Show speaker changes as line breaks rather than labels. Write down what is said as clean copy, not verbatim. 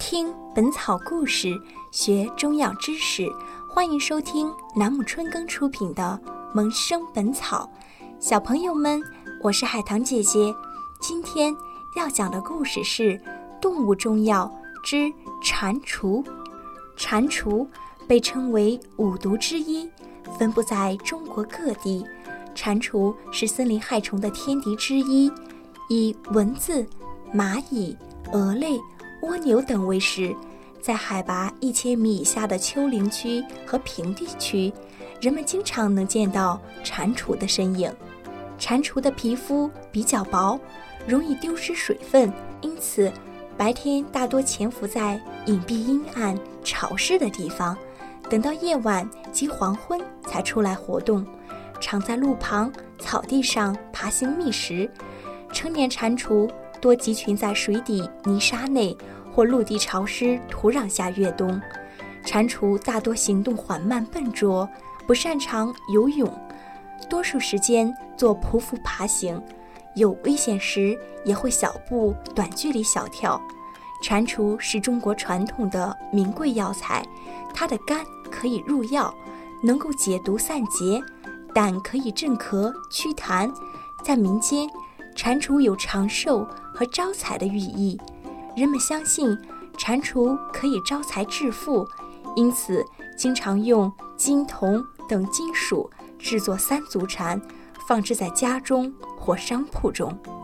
听本草故事，学中药知识，欢迎收听南姆春耕出品的萌生本草。小朋友们，我是海棠姐姐。今天要讲的故事是动物中药之蟾蜍。蟾蜍被称为五毒之一，分布在中国各地。蟾蜍是森林害虫的天敌之一，以蚊子、蚂蚁、蛾类、蜗牛等为食。在海拔1000米以下的丘陵区和平地区，人们经常能见到蟾蜍的身影。蟾蜍的皮肤比较薄，容易丢失水分，因此白天大多潜伏在隐蔽阴暗潮湿的地方，等到夜晚及黄昏才出来活动，常在路旁草地上爬行觅食。成年蟾蜍多集群在水底泥沙内或陆地潮湿土壤下越冬。蟾蜍大多行动缓慢笨拙，不擅长游泳，多数时间做匍匐爬行，有危险时也会小步短距离小跳。蟾蜍是中国传统的名贵药材，它的肝可以入药，能够解毒散结，胆可以镇咳祛痰。在民间，蟾蜍有长寿和招财的寓意，人们相信蟾蜍可以招财致富，因此经常用金、铜等金属制作三足蟾，放置在家中或商铺中。